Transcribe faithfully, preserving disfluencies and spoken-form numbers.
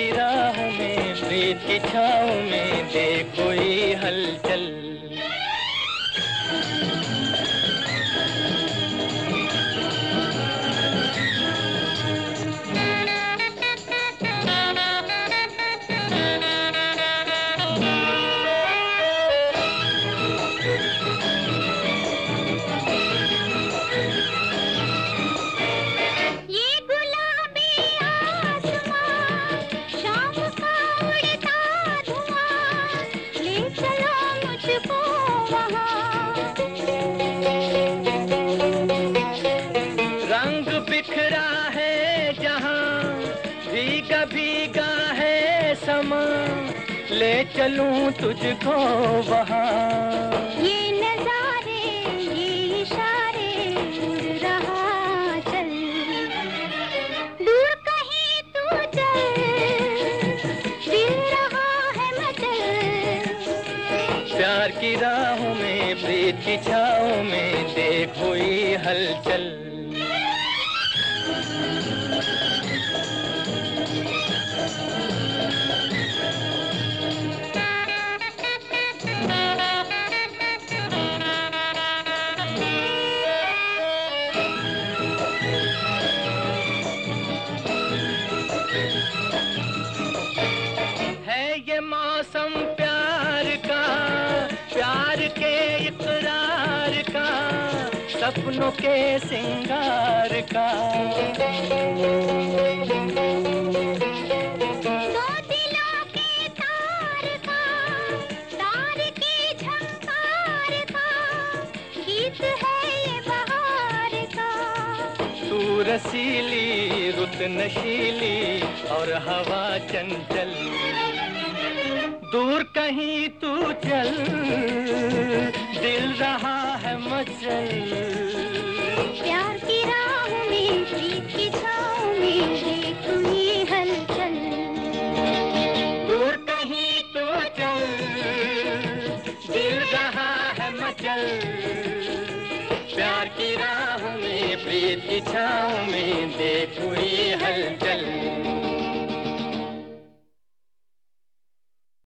की राहों में प्रीत की छाँव में देख कोई हलचल। बिखरा है जहां भीगा भीगा है समा, ले चलूं तुझको वहां। ये नजारे ये इशारे उड़ रहा चल, दूर कहीं तू चल, दिल रहा है मचल। प्यार की राहों में प्रीत की छाँव में देख हुई हलचल। ये मौसम प्यार का, प्यार के इकरार का, सपनों के सिंगार का। दो दिलों के तार का, तार की झंकार का, गीत है ये बहार का। तू रसीली रुत नशीली और हवा चंचल, दूर कहीं तू चल, दिल रहा है मचल। प्यार की राह में प्रीत की छाँव में देख हुई हलचल। दूर कहीं तू चल, दिल रहा है मचल। प्यार की राह में प्रीत की छाँव में देख हुई हलचल।